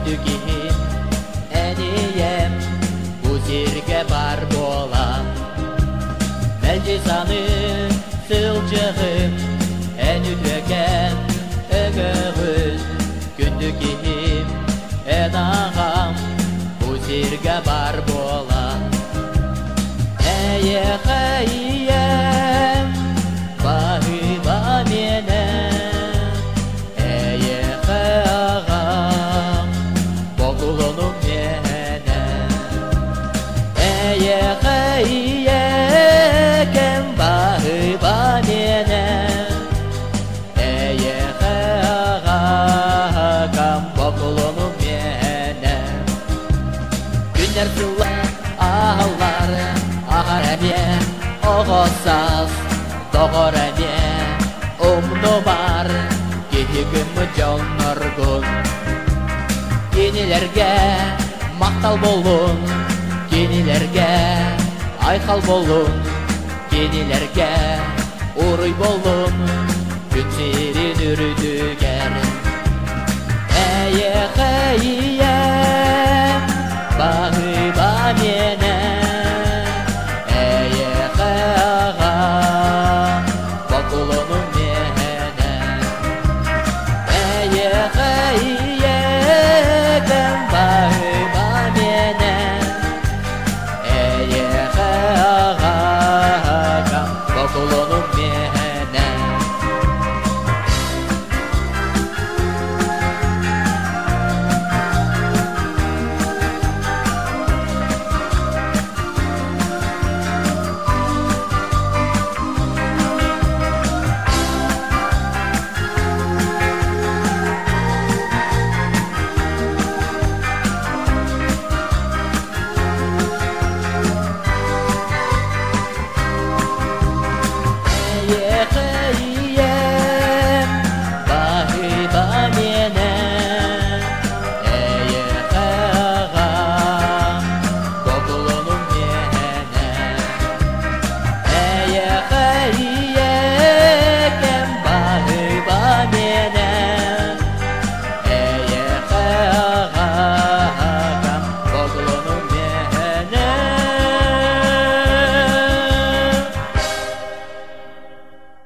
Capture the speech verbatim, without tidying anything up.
күндүгин әнием бу жерге бар болам. Мәлжизаны сылжығым әнүлеген өгөгүн күндүгин ән ағам бу жерге бар болам. Әйе қайем бағыба менен, әйе қағам боғылыным менен. Әйе қайем бағыба менен, әйе қағам боғылыным менен. Күндер сылы ағалар ағар әме оғысаз доғыр әме ұмны бар кетігім жонырғын. Кенелерге мақтал болун, кенелерге айқал болун, кенелерге урый болун. Күн серин үрді